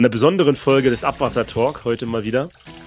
einer besonderen Folge des Abwasser-Talk heute mal wieder.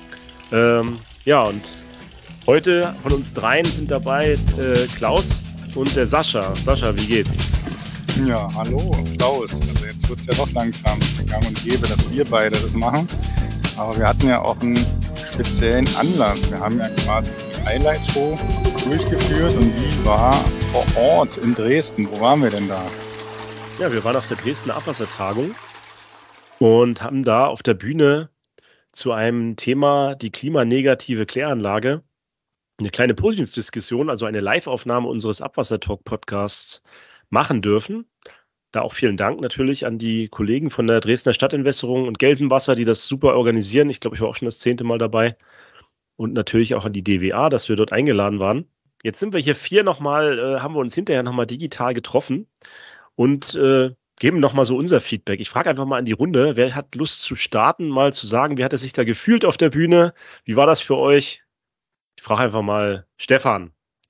Und heute von uns dreien sind dabei Klaus und der Sascha. Sascha, wie geht's? Ja, hallo Klaus. Also jetzt wird es ja doch langsam gang und gäbe, dass wir beide das machen. Aber wir hatten ja auch einen speziellen Anlass. Wir haben ja quasi die Highlight-Show durchgeführt und die war vor Ort in Dresden. Wo waren wir denn da? Ja, wir waren auf der Dresdner Abwassertagung und haben da auf der Bühne zu einem Thema die klimanegative Kläranlage eine kleine Podiumsdiskussion, also eine Live-Aufnahme unseres Abwasser-Talk-Podcasts machen dürfen. Da auch vielen Dank natürlich an die Kollegen von der Dresdner Stadtentwässerung und Gelsenwasser, die das super organisieren. Ich glaube, ich war auch schon das 10. Mal dabei. Und natürlich auch an die DWA, dass wir dort eingeladen waren. Jetzt sind wir hier haben wir uns hinterher nochmal digital getroffen und geben nochmal so unser Feedback. Ich frage einfach mal in die Runde, wer hat Lust zu starten, mal zu sagen, wie hat es sich da gefühlt auf der Bühne? Wie war das für euch? Ich frage einfach mal Stefan.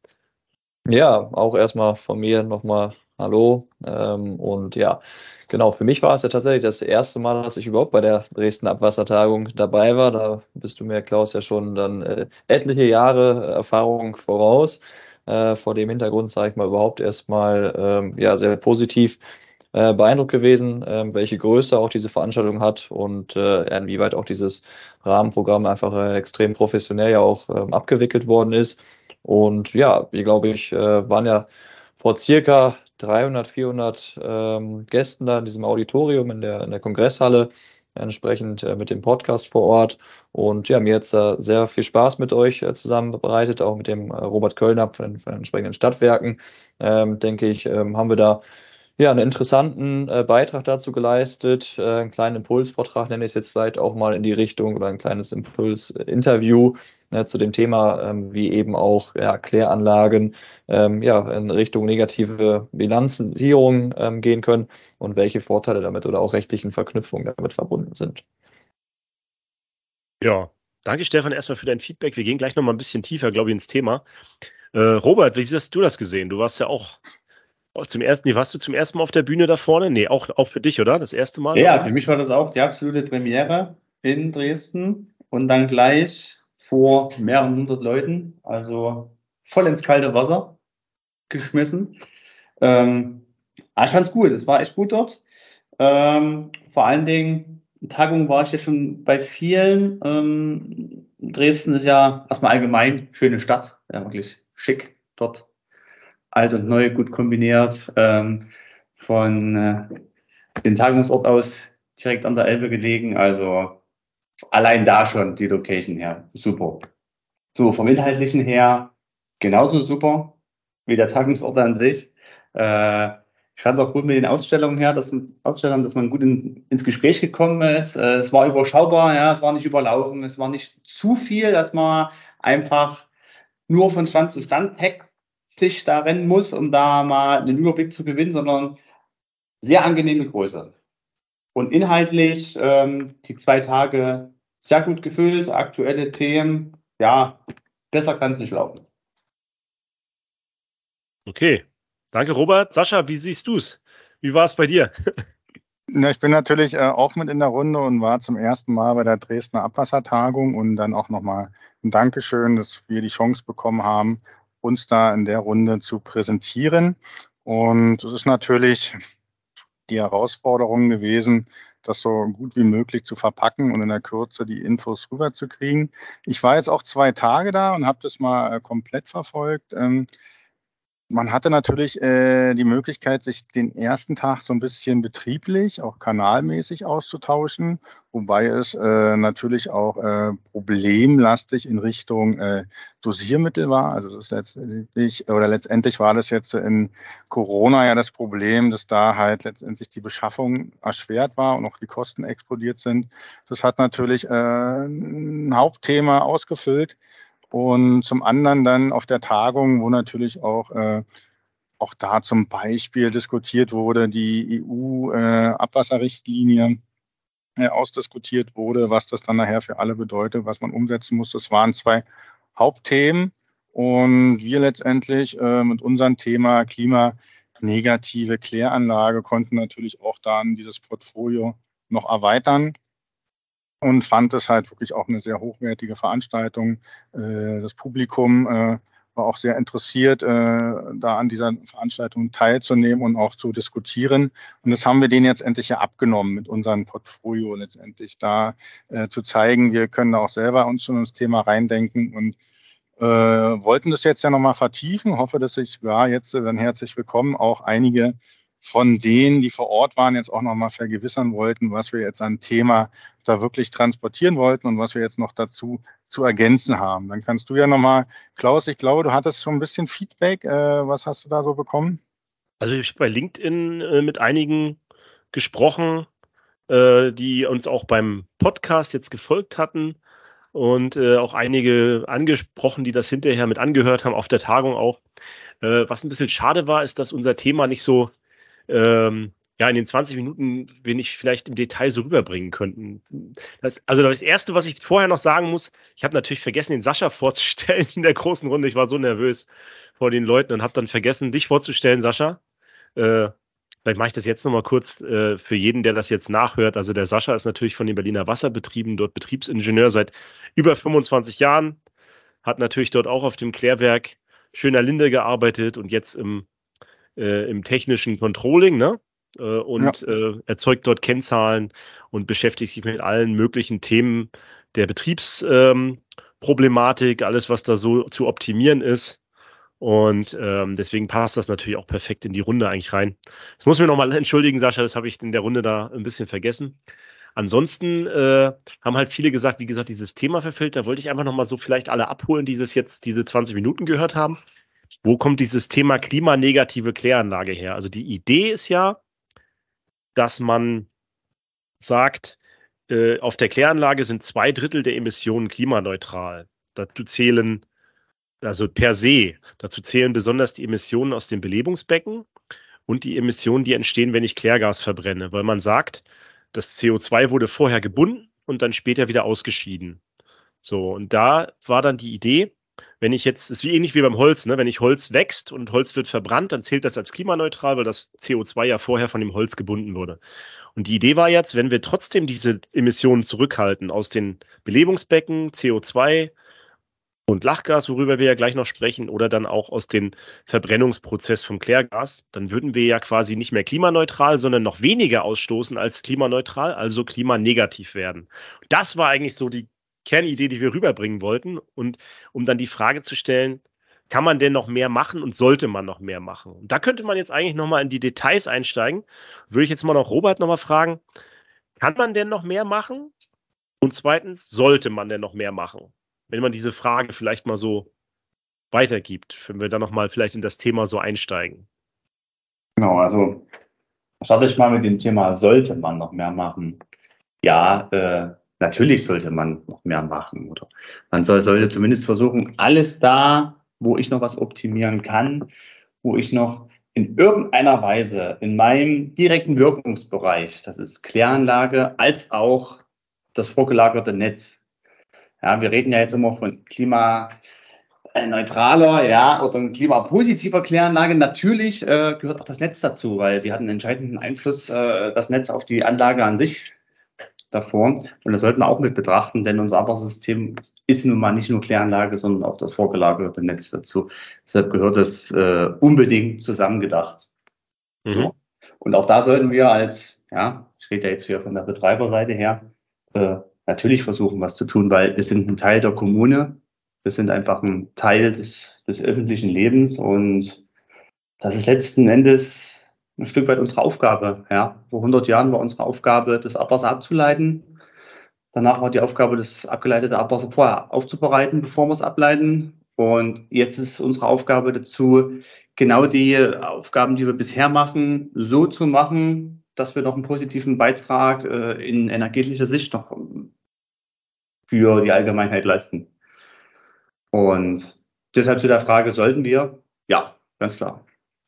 Ja, auch erstmal von mir nochmal Hallo. Und ja, genau, für mich war es ja tatsächlich das erste Mal, dass ich überhaupt bei der Dresden Abwassertagung dabei war. Da bist du mir, Klaus, ja schon dann etliche Jahre Erfahrung voraus. Vor dem Hintergrund, sage ich mal, überhaupt erstmal sehr positiv beeindruckt gewesen, welche Größe auch diese Veranstaltung hat und inwieweit auch dieses Rahmenprogramm einfach extrem professionell ja auch abgewickelt worden ist. Und ja, wir, glaube ich, waren ja vor circa 300, 400 Gästen da in diesem Auditorium in der Kongresshalle, entsprechend mit dem Podcast vor Ort. Und ja, mir hat es sehr viel Spaß mit euch zusammen bereitet, auch mit dem Robert Köllner von den entsprechenden Stadtwerken. Denke ich, haben wir da einen interessanten Beitrag dazu geleistet, einen kleinen Impulsvortrag, nenne ich es jetzt vielleicht auch mal in die Richtung, oder ein kleines Impulsinterview zu dem Thema, wie eben auch Kläranlagen in Richtung negative Bilanzierung gehen können und welche Vorteile damit oder auch rechtlichen Verknüpfungen damit verbunden sind. Ja, danke Stefan erstmal für dein Feedback. Wir gehen gleich nochmal ein bisschen tiefer, glaube ich, ins Thema. Robert, wie hast du das gesehen? Du warst ja auch warst du zum ersten Mal auf der Bühne da vorne? Nee, auch für dich, oder? Das erste Mal? Ja, für mich war das auch die absolute Premiere in Dresden und dann gleich vor mehreren hundert Leuten, also voll ins kalte Wasser geschmissen. Ich fand's gut, es war echt gut dort. Vor allen Dingen, Tagung war ich ja schon bei vielen. Dresden ist ja erstmal allgemein schöne Stadt, ja, wirklich schick dort. Alt und neu gut kombiniert, von dem Tagungsort aus direkt an der Elbe gelegen, also allein da schon die Location her, super. So, vom Inhaltlichen her genauso super wie der Tagungsort an sich. Ich fand es auch gut mit den Ausstellungen her, dass man gut ins Gespräch gekommen ist. Es war überschaubar, ja, es war nicht überlaufen, es war nicht zu viel, dass man einfach nur von Stand zu Stand hektisch da rennen muss, um da mal einen Überblick zu gewinnen, sondern sehr angenehme Größe. Und inhaltlich die 2 Tage sehr gut gefüllt, aktuelle Themen, ja, besser kann es nicht laufen. Okay, danke Robert. Sascha, wie siehst du es? Wie war es bei dir? Na, ich bin natürlich auch mit in der Runde und war zum ersten Mal bei der Dresdner Abwassertagung und dann auch nochmal ein Dankeschön, dass wir die Chance bekommen haben, uns da in der Runde zu präsentieren. Und es ist natürlich die Herausforderung gewesen, das so gut wie möglich zu verpacken und in der Kürze die Infos rüberzukriegen. Ich war jetzt auch 2 Tage da und habe das mal komplett verfolgt. Man hatte natürlich die Möglichkeit, sich den ersten Tag so ein bisschen betrieblich, auch kanalmäßig auszutauschen, wobei es natürlich auch problemlastig in Richtung Dosiermittel war. Also das ist letztendlich war das jetzt in Corona ja das Problem, dass da halt letztendlich die Beschaffung erschwert war und auch die Kosten explodiert sind. Das hat natürlich ein Hauptthema ausgefüllt. Und zum anderen dann auf der Tagung, wo natürlich auch da zum Beispiel diskutiert wurde, die EU-Abwasserrichtlinie ausdiskutiert wurde, was das dann nachher für alle bedeutet, was man umsetzen muss. Das waren 2 Hauptthemen. Und wir letztendlich mit unserem Thema klimanegative Kläranlage konnten natürlich auch dann dieses Portfolio noch erweitern. und fand es halt wirklich auch eine sehr hochwertige Veranstaltung. Das Publikum war auch sehr interessiert, da an dieser Veranstaltung teilzunehmen und auch zu diskutieren. Und das haben wir denen jetzt endlich ja abgenommen mit unserem Portfolio letztendlich, da zu zeigen, wir können da auch selber uns schon ins Thema reindenken und wollten das jetzt ja nochmal vertiefen. Hoffe, dass sich jetzt dann herzlich willkommen auch einige von denen, die vor Ort waren, jetzt auch nochmal vergewissern wollten, was wir jetzt an Thema da wirklich transportieren wollten und was wir jetzt noch dazu zu ergänzen haben. Dann kannst du ja nochmal, Klaus, ich glaube, du hattest schon ein bisschen Feedback. Was hast du da so bekommen? Also ich habe bei LinkedIn mit einigen gesprochen, die uns auch beim Podcast jetzt gefolgt hatten und auch einige angesprochen, die das hinterher mit angehört haben, auf der Tagung auch. Was ein bisschen schade war, ist, dass unser Thema nicht so in den 20 Minuten wenig vielleicht im Detail so rüberbringen könnten. Das Erste, was ich vorher noch sagen muss, ich habe natürlich vergessen, den Sascha vorzustellen in der großen Runde. Ich war so nervös vor den Leuten und habe dann vergessen, dich vorzustellen, Sascha. Vielleicht mache ich das jetzt nochmal kurz für jeden, der das jetzt nachhört. Also der Sascha ist natürlich von den Berliner Wasserbetrieben, dort Betriebsingenieur seit über 25 Jahren, hat natürlich dort auch auf dem Klärwerk Schöner Linde gearbeitet und jetzt im technischen Controlling, ne? Erzeugt dort Kennzahlen und beschäftigt sich mit allen möglichen Themen der Betriebsproblematik, alles, was da so zu optimieren ist. Und deswegen passt das natürlich auch perfekt in die Runde eigentlich rein. Das muss ich mir nochmal entschuldigen, Sascha, das habe ich in der Runde da ein bisschen vergessen. Ansonsten haben halt viele gesagt, wie gesagt, dieses Thema verfällt. Da wollte ich einfach nochmal so vielleicht alle abholen, die diese 20 Minuten gehört haben. Wo kommt dieses Thema klimanegative Kläranlage her? Also die Idee ist ja, dass man sagt, auf der Kläranlage sind 2/3 der Emissionen klimaneutral. Dazu zählen besonders die Emissionen aus dem Belebungsbecken und die Emissionen, die entstehen, wenn ich Klärgas verbrenne, weil man sagt, das CO2 wurde vorher gebunden und dann später wieder ausgeschieden. So, und da war dann die Idee, wenn ich jetzt, ist wie ähnlich wie beim Holz, ne? Wenn ich Holz wächst und Holz wird verbrannt, dann zählt das als klimaneutral, weil das CO2 ja vorher von dem Holz gebunden wurde. Und die Idee war jetzt, wenn wir trotzdem diese Emissionen zurückhalten aus den Belebungsbecken, CO2 und Lachgas, worüber wir ja gleich noch sprechen, oder dann auch aus dem Verbrennungsprozess vom Klärgas, dann würden wir ja quasi nicht mehr klimaneutral, sondern noch weniger ausstoßen als klimaneutral, also klimanegativ werden. Das war eigentlich so die Kernidee, die wir rüberbringen wollten. Und um dann die Frage zu stellen, kann man denn noch mehr machen und sollte man noch mehr machen? Und da könnte man jetzt eigentlich nochmal in die Details einsteigen. Würde ich jetzt mal noch Robert nochmal fragen, kann man denn noch mehr machen? Und zweitens, sollte man denn noch mehr machen? Wenn man diese Frage vielleicht mal so weitergibt, wenn wir dann nochmal vielleicht in das Thema so einsteigen. Genau, also starte ich mal mit dem Thema, sollte man noch mehr machen? Ja, natürlich sollte man noch mehr machen. Oder man sollte zumindest versuchen, alles da, wo ich noch was optimieren kann, wo ich noch in irgendeiner Weise in meinem direkten Wirkungsbereich, das ist Kläranlage, als auch das vorgelagerte Netz. Ja, wir reden ja jetzt immer von klimaneutraler, ja, oder klimapositiver Kläranlage. Natürlich gehört auch das Netz dazu, weil die hat einen entscheidenden Einfluss, das Netz auf die Anlage an sich davor. Und das sollten wir auch mit betrachten, denn unser Abwassersystem ist nun mal nicht nur Kläranlage, sondern auch das vorgelagerte Netz dazu. Deshalb gehört das unbedingt zusammengedacht. So. Und auch da sollten wir als, ja, ich rede ja jetzt wieder von der Betreiberseite her, natürlich versuchen, was zu tun, weil wir sind ein Teil der Kommune, wir sind einfach ein Teil des öffentlichen Lebens und das ist letzten Endes ein Stück weit unsere Aufgabe. Ja. Vor 100 Jahren war unsere Aufgabe, das Abwasser abzuleiten. Danach war die Aufgabe, das abgeleitete Abwasser vorher aufzubereiten, bevor wir es ableiten. Und jetzt ist unsere Aufgabe dazu, genau die Aufgaben, die wir bisher machen, so zu machen, dass wir noch einen positiven Beitrag in energetischer Sicht noch für die Allgemeinheit leisten. Und deshalb zu der Frage, sollten wir? Ja, ganz klar.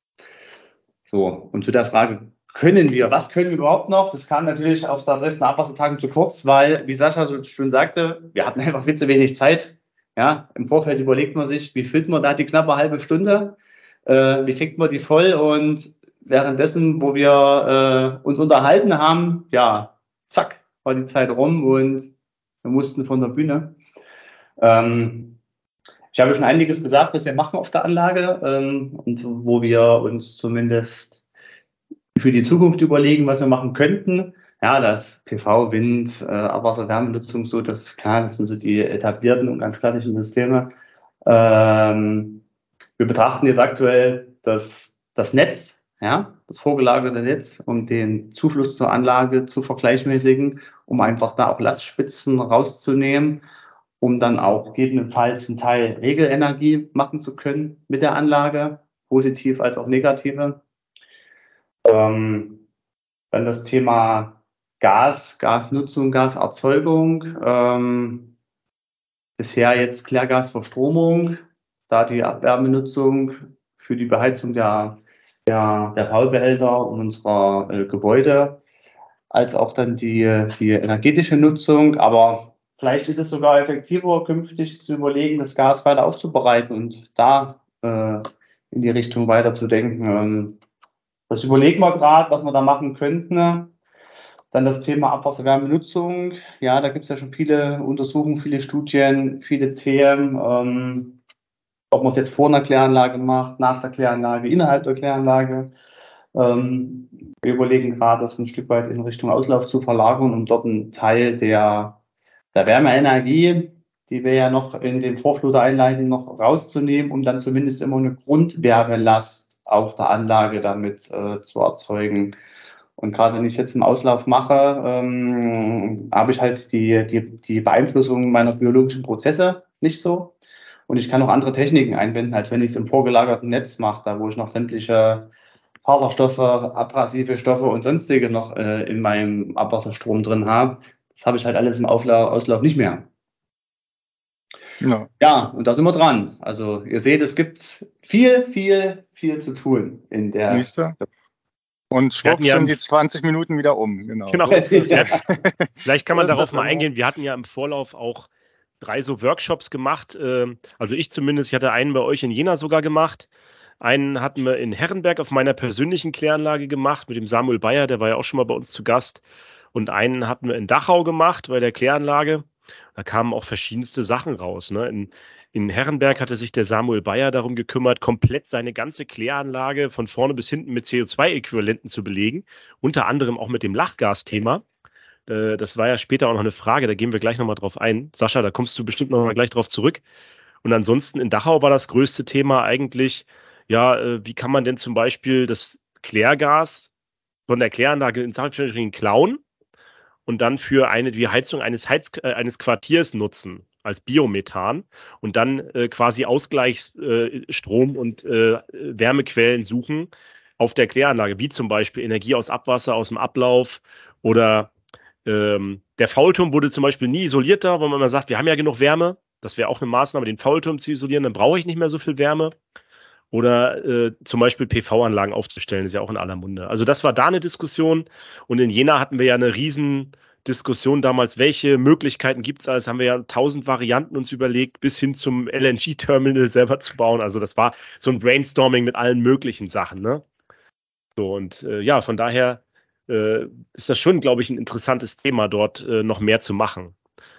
So, und zu der Frage, was können wir überhaupt noch? Das kam natürlich auf der Dresdner Abwassertagung zu kurz, weil, wie Sascha so schön sagte, wir hatten einfach viel zu wenig Zeit. Ja, im Vorfeld überlegt man sich, wie füllt man da die knappe halbe Stunde? Wie kriegt man die voll? Und währenddessen, wo wir uns unterhalten haben, ja, zack, war die Zeit rum und wir mussten von der Bühne. Ich habe schon einiges gesagt, was wir machen auf der Anlage und wo wir uns zumindest für die Zukunft überlegen, was wir machen könnten. Ja, das PV, Wind, Abwasser-Wärmenutzung, so, das ist klar, das sind so die etablierten und ganz klassischen Systeme. Wir betrachten jetzt aktuell das Netz, ja, das vorgelagerte Netz, um den Zufluss zur Anlage zu vergleichmäßigen, um einfach da auch Lastspitzen rauszunehmen, um dann auch gegebenenfalls einen Teil Regelenergie machen zu können mit der Anlage, positiv als auch negative. Dann das Thema Gas, Gasnutzung, Gaserzeugung. Bisher jetzt Klärgasverstromung, da die Abwärmenutzung für die Beheizung der Faulbehälter unserer Gebäude, als auch dann die energetische Nutzung. Aber vielleicht ist es sogar effektiver, künftig zu überlegen, das Gas weiter aufzubereiten und da in die Richtung weiter zu denken. Das überlegen wir gerade, was wir da machen könnten. Dann das Thema Abwasserwärmenutzung. Ja, da gibt es ja schon viele Untersuchungen, viele Studien, viele Themen. Ob man es jetzt vor einer Kläranlage macht, nach der Kläranlage, innerhalb der Kläranlage. Wir überlegen gerade, das ein Stück weit in Richtung Auslauf zu verlagern, um dort einen Teil der Wärmeenergie, die wir ja noch in den Vorfluter einleiten, noch rauszunehmen, um dann zumindest immer eine Grundwärmelast auf der Anlage damit zu erzeugen. Und gerade wenn ich es jetzt im Auslauf mache, habe ich halt die Beeinflussung meiner biologischen Prozesse nicht so. Und ich kann auch andere Techniken einbinden, als wenn ich es im vorgelagerten Netz mache, da wo ich noch sämtliche Faserstoffe, abrasive Stoffe und sonstige noch in meinem Abwasserstrom drin habe. Das habe ich halt alles im Auslauf nicht mehr. Ja, und da sind wir dran. Also ihr seht, es gibt viel zu tun in der. Nächste. Und schwupp sind die 20 Minuten wieder um. Genau. Vielleicht kann man darauf mal eingehen. Wir hatten ja im Vorlauf auch 3 so Workshops gemacht. Also ich zumindest, ich hatte einen bei euch in Jena sogar gemacht. Einen hatten wir in Herrenberg auf meiner persönlichen Kläranlage gemacht mit dem Samuel Bayer, der war ja auch schon mal bei uns zu Gast. Und einen hatten wir in Dachau gemacht bei der Kläranlage. Da kamen auch verschiedenste Sachen raus. Ne? In Herrenberg hatte sich der Samuel Bayer darum gekümmert, komplett seine ganze Kläranlage von vorne bis hinten mit CO2-Äquivalenten zu belegen. Unter anderem auch mit dem Lachgas-Thema. Das war ja später auch noch eine Frage, da gehen wir gleich nochmal drauf ein. Sascha, da kommst du bestimmt nochmal gleich drauf zurück. Und ansonsten in Dachau war das größte Thema eigentlich, ja, wie kann man denn zum Beispiel das Klärgas von der Kläranlage ins Anführungsstrichen klauen und dann für die Heizung eines Quartiers nutzen, als Biomethan und dann quasi Ausgleichsstrom und Wärmequellen suchen auf der Kläranlage, wie zum Beispiel Energie aus Abwasser, aus dem Ablauf oder der Faulturm wurde zum Beispiel nie isolierter, weil man immer sagt, wir haben ja genug Wärme, das wäre auch eine Maßnahme, den Faulturm zu isolieren, dann brauche ich nicht mehr so viel Wärme. Oder zum Beispiel PV-Anlagen aufzustellen, ist ja auch in aller Munde. Also das war da eine Diskussion. Und in Jena hatten wir ja eine riesen Diskussion damals, welche Möglichkeiten gibt es alles, haben wir ja 1000 Varianten uns überlegt, bis hin zum LNG-Terminal selber zu bauen. Also das war so ein Brainstorming mit allen möglichen Sachen. Ne? So, und ja, von daher ist das schon, glaube ich, ein interessantes Thema, dort noch mehr zu machen.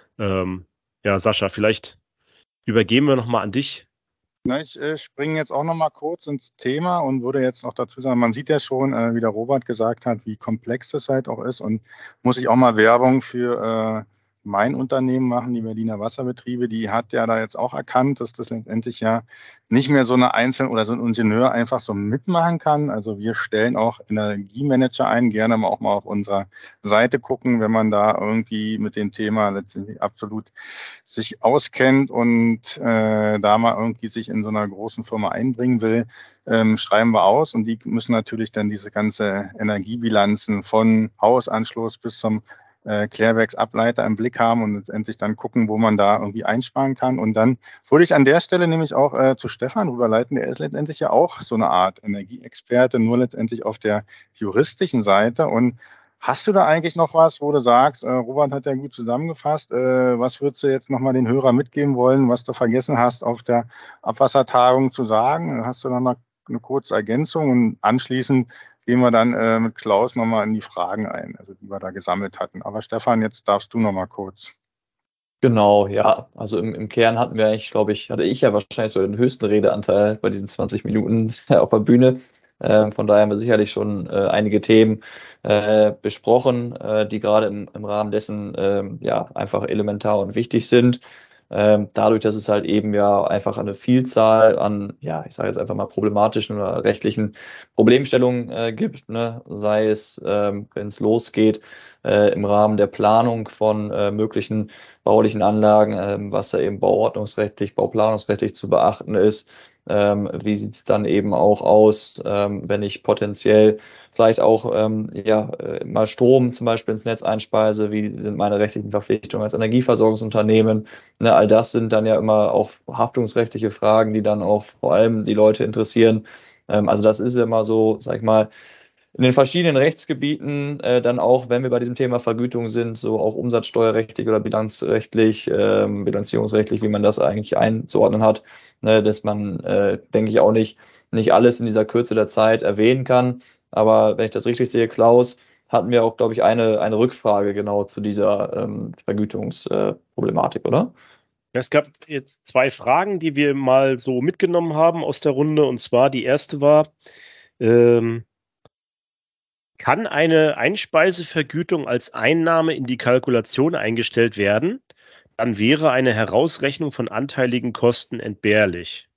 Ja, Sascha, vielleicht übergeben wir nochmal an dich. Na, ich springe jetzt auch noch mal kurz ins Thema und würde jetzt noch dazu sagen, man sieht ja schon, wie der Robert gesagt hat, wie komplex das halt auch ist, und muss ich auch mal Werbung für mein Unternehmen machen, die Berliner Wasserbetriebe, die hat ja da jetzt auch erkannt, dass das letztendlich ja nicht mehr so eine Einzelne oder so ein Ingenieur einfach so mitmachen kann. Also wir stellen auch Energiemanager ein, gerne auch mal auf unserer Seite gucken, wenn man da irgendwie mit dem Thema letztendlich absolut sich auskennt und da mal irgendwie sich in so einer großen Firma einbringen will, schreiben wir aus, und die müssen natürlich dann diese ganze Energiebilanzen von Hausanschluss bis zum Klärwerksableiter im Blick haben und letztendlich dann gucken, wo man da irgendwie einsparen kann. Und dann würde ich an der Stelle nämlich auch zu Stefan rüberleiten. Der ist letztendlich ja auch so eine Art Energieexperte, nur letztendlich auf der juristischen Seite. Und hast du da eigentlich noch was, wo du sagst, Robert hat ja gut zusammengefasst, was würdest du jetzt nochmal den Hörer mitgeben wollen, was du vergessen hast auf der Abwassertagung zu sagen? Hast du noch eine kurze Ergänzung, und anschließend gehen wir dann mit Klaus nochmal in die Fragen ein, also die wir da gesammelt hatten. Aber Stefan, jetzt darfst du nochmal kurz. Genau, ja. Also im Kern hatten wir eigentlich, glaube ich, hatte ich ja wahrscheinlich so den höchsten Redeanteil bei diesen 20 Minuten auf der Bühne. Von daher haben wir sicherlich schon einige Themen besprochen, die gerade im Rahmen dessen ja einfach elementar und wichtig sind. Dadurch, dass es halt eben ja einfach eine Vielzahl an, ja, ich sage jetzt einfach mal problematischen oder rechtlichen Problemstellungen gibt, ne? Sei es, wenn es losgeht, im Rahmen der Planung von möglichen baulichen Anlagen, was da eben bauordnungsrechtlich, bauplanungsrechtlich zu beachten ist. Wie sieht es dann eben auch aus, wenn ich potenziell vielleicht auch ja, mal Strom zum Beispiel ins Netz einspeise? Wie sind meine rechtlichen Verpflichtungen als Energieversorgungsunternehmen? Ne, all das sind dann ja immer auch haftungsrechtliche Fragen, die dann auch vor allem die Leute interessieren. Also das ist immer so, sag ich mal, in den verschiedenen Rechtsgebieten, dann auch, wenn wir bei diesem Thema Vergütung sind, so auch umsatzsteuerrechtlich oder bilanzrechtlich, bilanzierungsrechtlich, wie man das eigentlich einzuordnen hat, ne, dass man, denke ich, auch nicht alles in dieser Kürze der Zeit erwähnen kann. Aber wenn ich das richtig sehe, Klaus, hatten wir auch, glaube ich, eine Rückfrage genau zu dieser Vergütungsproblematik, oder? Es gab jetzt zwei Fragen, die wir mal so mitgenommen haben aus der Runde. Und zwar die erste war, ähm, kann eine Einspeisevergütung als Einnahme in die Kalkulation eingestellt werden? Dann wäre eine Herausrechnung von anteiligen Kosten entbehrlich.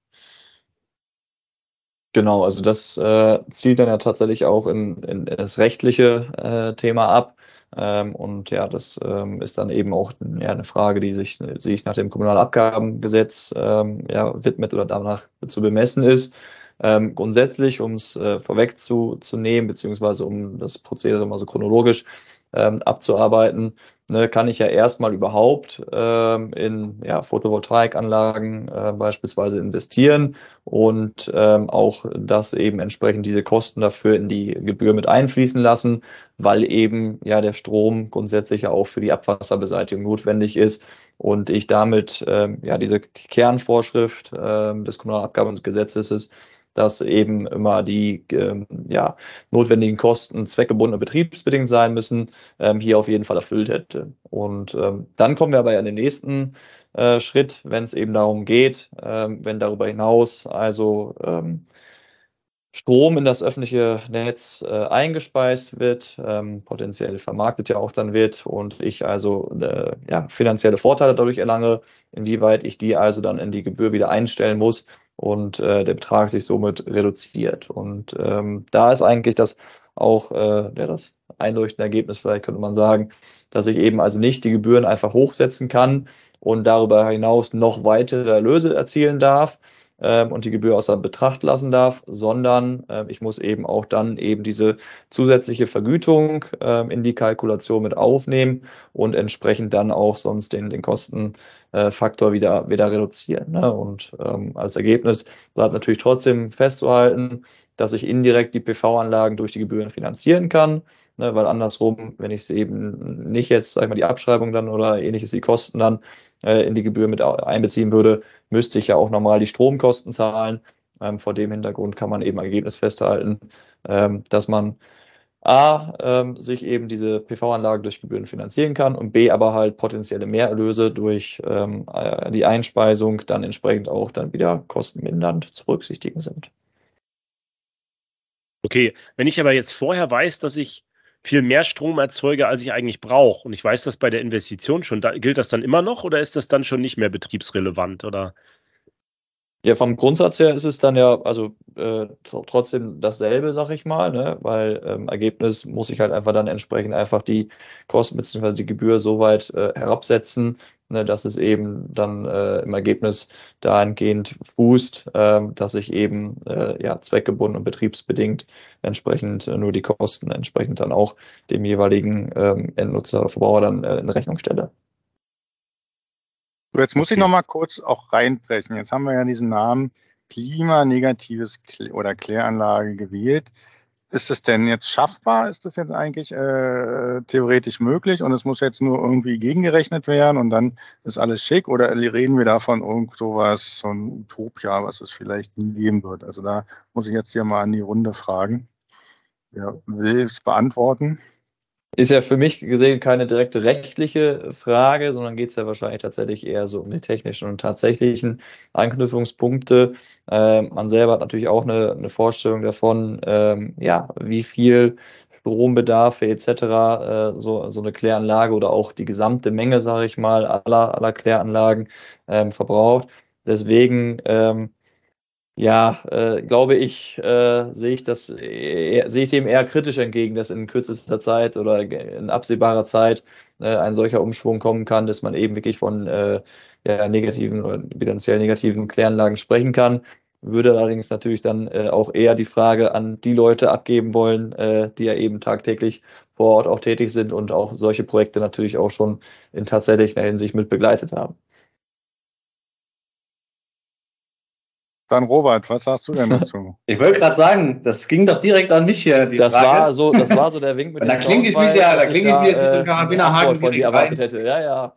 Genau, also das zielt dann ja tatsächlich auch in das rechtliche Thema ab. Und ja, das ist dann eben auch ja, eine Frage, die sich nach dem Kommunalabgabengesetz ja, widmet oder danach zu bemessen ist. Grundsätzlich, um es vorwegzunehmen, beziehungsweise um das Prozedere mal so chronologisch abzuarbeiten, ne, kann ich ja erstmal überhaupt in ja, Photovoltaikanlagen beispielsweise investieren und auch das eben entsprechend diese Kosten dafür in die Gebühr mit einfließen lassen, weil eben ja der Strom grundsätzlich ja auch für die Abwasserbeseitigung notwendig ist und ich damit ja diese Kernvorschrift des Kommunalabgabengesetzes ist, dass eben immer die ja, notwendigen Kosten zweckgebunden und betriebsbedingt sein müssen, hier auf jeden Fall erfüllt hätte. Und dann kommen wir aber ja in den nächsten Schritt, wenn es eben darum geht, wenn darüber hinaus also Strom in das öffentliche Netz eingespeist wird, potenziell vermarktet ja auch dann wird und ich also ja, finanzielle Vorteile dadurch erlange, inwieweit ich die also dann in die Gebühr wieder einstellen muss und der Betrag sich somit reduziert. Und da ist eigentlich das auch ja, das einleuchtende Ergebnis, vielleicht könnte man sagen, dass ich eben also nicht die Gebühren einfach hochsetzen kann und darüber hinaus noch weitere Erlöse erzielen darf und die Gebühr außer Betracht lassen darf, sondern ich muss eben auch dann eben diese zusätzliche Vergütung in die Kalkulation mit aufnehmen und entsprechend dann auch sonst den Kostenfaktor wieder reduzieren. Ne? Und als Ergebnis bleibt natürlich trotzdem festzuhalten, dass ich indirekt die PV-Anlagen durch die Gebühren finanzieren kann. Ne, weil andersrum, wenn ich es eben nicht jetzt, sag ich mal, die Abschreibung dann oder ähnliches, die Kosten dann in die Gebühr mit einbeziehen würde, müsste ich ja auch normal die Stromkosten zahlen. Vor dem Hintergrund kann man eben ein Ergebnis festhalten, dass man A, sich eben diese PV-Anlagen durch Gebühren finanzieren kann und B, aber halt potenzielle Mehrerlöse durch die Einspeisung dann entsprechend auch dann wieder kostenmindernd zu berücksichtigen sind. Okay, wenn ich aber jetzt vorher weiß, dass ich viel mehr Strom erzeuge, als ich eigentlich brauche, und ich weiß das bei der Investition schon, gilt das dann immer noch oder ist das dann schon nicht mehr betriebsrelevant? Oder? Ja, vom Grundsatz her ist es dann ja also trotzdem dasselbe, sag ich mal, ne? Weil Ergebnis muss ich halt einfach dann entsprechend einfach die Kosten bzw. die Gebühr so weit herabsetzen, ne, dass es eben dann im Ergebnis dahingehend fußt, dass ich eben ja zweckgebunden und betriebsbedingt entsprechend nur die Kosten entsprechend dann auch dem jeweiligen Endnutzer oder Verbraucher dann in Rechnung stelle. So, jetzt muss ich Okay. noch mal kurz auch reinbrechen. Jetzt haben wir ja diesen Namen klimanegatives oder Kläranlage gewählt. Ist es denn jetzt schaffbar? Ist das jetzt eigentlich theoretisch möglich und es muss jetzt nur irgendwie gegengerechnet werden und dann ist alles schick? Oder reden wir davon irgend sowas, so ein Utopia, was es vielleicht nie geben wird? Also da muss ich jetzt hier mal an die Runde fragen. Wer will es beantworten? Ist ja für mich gesehen keine direkte rechtliche Frage, sondern geht es ja wahrscheinlich tatsächlich eher so um die technischen und tatsächlichen Anknüpfungspunkte. Man selber hat natürlich auch eine Vorstellung davon, wie viel Strombedarfe etc. So eine Kläranlage oder auch die gesamte Menge, sage ich mal, aller Kläranlagen verbraucht. Deswegen glaube ich, sehe ich dem eher kritisch entgegen, dass in kürzester Zeit oder in absehbarer Zeit ein solcher Umschwung kommen kann, dass man eben wirklich von negativen oder bilanziell negativen Kläranlagen sprechen kann. Würde allerdings natürlich dann auch eher die Frage an die Leute abgeben wollen, die ja eben tagtäglich vor Ort auch tätig sind und auch solche Projekte natürlich auch schon in tatsächlicher Hinsicht mit begleitet haben. Dann Robert, was sagst du denn dazu? Ich wollte gerade sagen, das ging doch direkt an mich hier, die Das Frage. war so der Wink mit Da dem klinge ich mich Zaunpfeil, ja, dass da klinge ich mich jetzt wie so ein Karabinerhaken Antwort von dir direkt erwartet rein. hätte. Ja.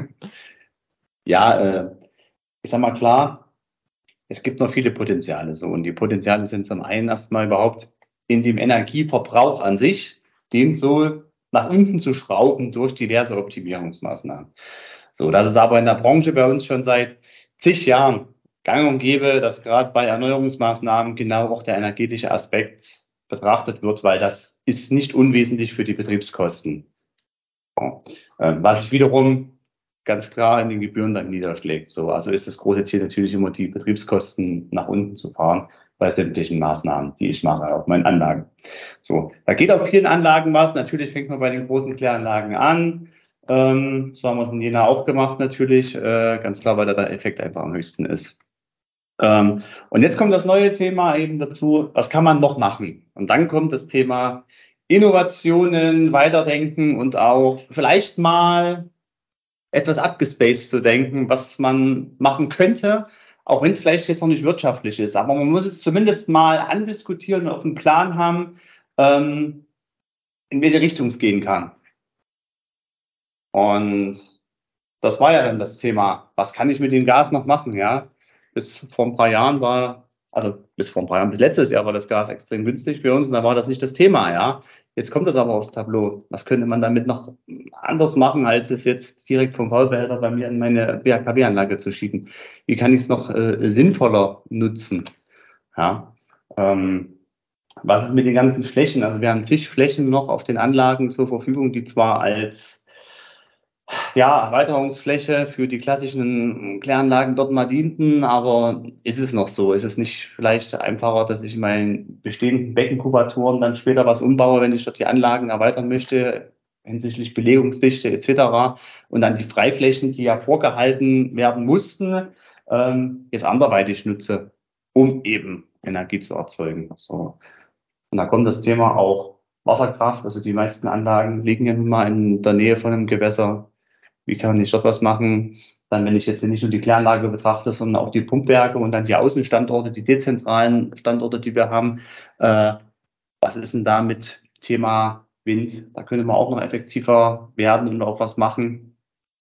Ja, ich sag mal klar, es gibt noch viele Potenziale so. Und die Potenziale sind zum einen erstmal überhaupt in dem Energieverbrauch an sich, den so nach unten zu schrauben durch diverse Optimierungsmaßnahmen. So, das ist aber in der Branche bei uns schon seit zig Jahren gang und gäbe, dass gerade bei Erneuerungsmaßnahmen genau auch der energetische Aspekt betrachtet wird, weil das ist nicht unwesentlich für die Betriebskosten. Was sich wiederum ganz klar in den Gebühren dann niederschlägt. So, also ist das große Ziel natürlich immer, die Betriebskosten nach unten zu fahren bei sämtlichen Maßnahmen, die ich mache auf meinen Anlagen. So, da geht auf vielen Anlagen was. Natürlich fängt man bei den großen Kläranlagen an. So haben wir es in Jena auch gemacht natürlich, ganz klar, weil da der Effekt einfach am höchsten ist. Und jetzt kommt das neue Thema eben dazu, was kann man noch machen? Und dann kommt das Thema Innovationen, Weiterdenken und auch vielleicht mal etwas abgespaced zu denken, was man machen könnte, auch wenn es vielleicht jetzt noch nicht wirtschaftlich ist. Aber man muss es zumindest mal andiskutieren und auf einen Plan haben, in welche Richtung es gehen kann. Und das war ja dann das Thema, was kann ich mit dem Gas noch machen, ja? Bis vor ein paar Jahren bis letztes Jahr war das Gas extrem günstig für uns und da war das nicht das Thema, ja. Jetzt kommt das aber aufs Tableau. Was könnte man damit noch anders machen, als es jetzt direkt vom V-Behälter bei mir in meine BHKW-Anlage zu schieben? Wie kann ich es noch sinnvoller nutzen? Ja. Was ist mit den ganzen Flächen? Also wir haben zig Flächen noch auf den Anlagen zur Verfügung, die zwar als Erweiterungsfläche für die klassischen Kläranlagen dort mal dienten, aber ist es noch so? Ist es nicht vielleicht einfacher, dass ich meinen bestehenden Beckenkubaturen dann später was umbaue, wenn ich dort die Anlagen erweitern möchte, hinsichtlich Belegungsdichte etc. und dann die Freiflächen, die ja vorgehalten werden mussten, jetzt anderweitig nutze, um eben Energie zu erzeugen. So. Und da kommt das Thema auch Wasserkraft. Also die meisten Anlagen liegen ja nun mal in der Nähe von einem Gewässer. Wie kann ich dort was machen? Dann, wenn ich jetzt nicht nur die Kläranlage betrachte, sondern auch die Pumpwerke und dann die Außenstandorte, die dezentralen Standorte, die wir haben. Was ist denn da mit Thema Wind? Da könnte man auch noch effektiver werden und auch was machen.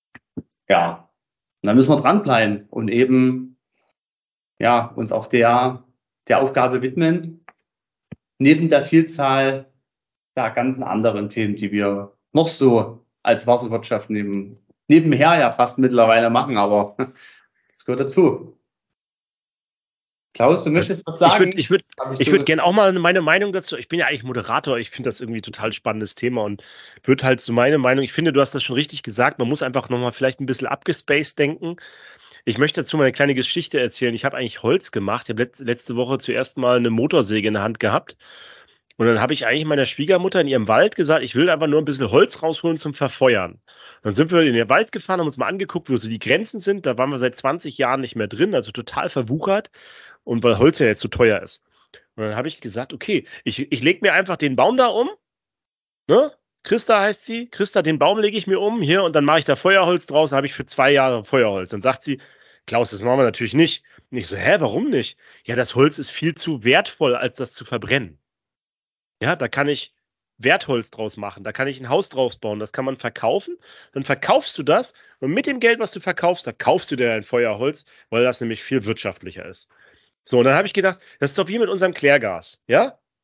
Ja, und dann müssen wir dranbleiben und eben uns auch der Aufgabe widmen, neben der Vielzahl der ganzen anderen Themen, die wir noch so als Wasserwirtschaft nebenher ja fast mittlerweile machen, aber das gehört dazu. Klaus, du möchtest was sagen? Ich würde gerne auch mal meine Meinung dazu. Ich bin ja eigentlich Moderator. Ich finde das irgendwie ein total spannendes Thema und würde halt so meine Meinung, ich finde, du hast das schon richtig gesagt, man muss einfach nochmal vielleicht ein bisschen abgespaced denken. Ich möchte dazu mal eine kleine Geschichte erzählen. Ich habe eigentlich Holz gemacht. Ich habe letzte Woche zuerst mal eine Motorsäge in der Hand gehabt. Und dann habe ich eigentlich meiner Schwiegermutter in ihrem Wald gesagt, ich will einfach nur ein bisschen Holz rausholen zum Verfeuern. Dann sind wir in den Wald gefahren, haben uns mal angeguckt, wo so die Grenzen sind. Da waren wir seit 20 Jahren nicht mehr drin, also total verwuchert. Und weil Holz ja jetzt so teuer ist. Und dann habe ich gesagt, okay, ich lege mir einfach den Baum da um. Ne? Christa heißt sie. Christa, den Baum lege ich mir um hier und dann mache ich da Feuerholz draus. Dann habe ich für 2 Jahre Feuerholz. Dann sagt sie, Klaus, das machen wir natürlich nicht. Und ich so, warum nicht? Ja, das Holz ist viel zu wertvoll, als das zu verbrennen. Ja, da kann ich Wertholz draus machen, da kann ich ein Haus draus bauen, das kann man verkaufen, dann verkaufst du das und mit dem Geld, was du verkaufst, da kaufst du dir dein Feuerholz, weil das nämlich viel wirtschaftlicher ist. So, und dann habe ich gedacht, das ist doch wie mit unserem Klärgas, ja?